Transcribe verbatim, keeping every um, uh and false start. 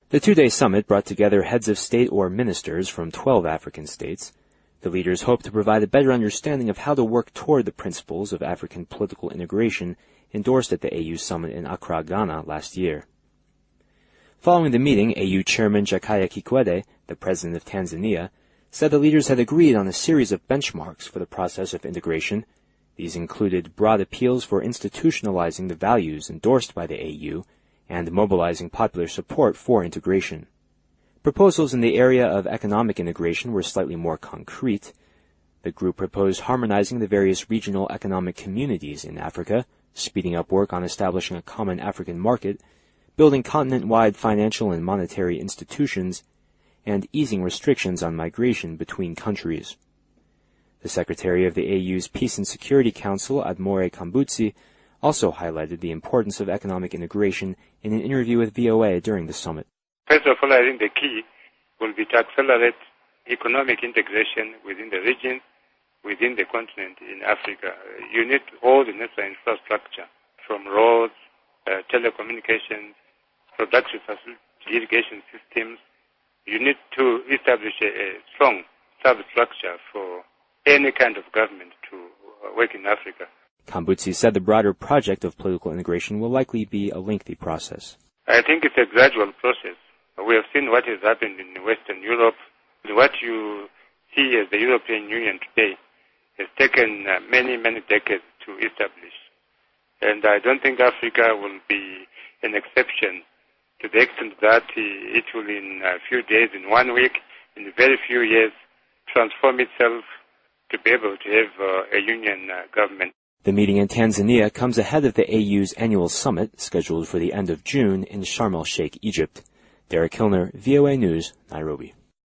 The two-day summit brought together heads of state or ministers from twelve African states. The leaders hope to provide a better understanding of how to work toward the principles of African political integration endorsed at the A U summit in Accra, Ghana last year. Following the meeting, A U Chairman Jakaya Kikwete, the President of Tanzania, said the leaders had agreed on a series of benchmarks for the process of integration. These included broad appeals for institutionalizing the values endorsed by the A U and mobilizing popular support for integration. Proposals in the area of economic integration were slightly more concrete. The group proposed harmonizing the various regional economic communities in Africa, speeding up work on establishing a common African market, building continent-wide financial and monetary institutions, and easing restrictions on migration between countries. The Secretary of the A U's Peace and Security Council, Admore Kambutsi, also highlighted the importance of economic integration in an interview with V O A during the summit. First of all, I think the key will be to accelerate economic integration within the region, within the continent in Africa. You need all the necessary infrastructure, from roads, uh, telecommunications, production facilities, irrigation systems. You need to establish a, a strong substructure for any kind of government to uh, work in Africa. Kambutsi said the broader project of political integration will likely be a lengthy process. I think it's a gradual process. We have seen what has happened in Western Europe. What you see as the European Union today has taken uh, many, many decades to establish. And I don't think Africa will be an exception to the extent that it will in a few days, in one week, in very few years, transform itself to be able to have uh, a union uh, government. The meeting in Tanzania comes ahead of the A U's annual summit, scheduled for the end of June in Sharm el-Sheikh, Egypt. Derek Hilner, V O A News, Nairobi.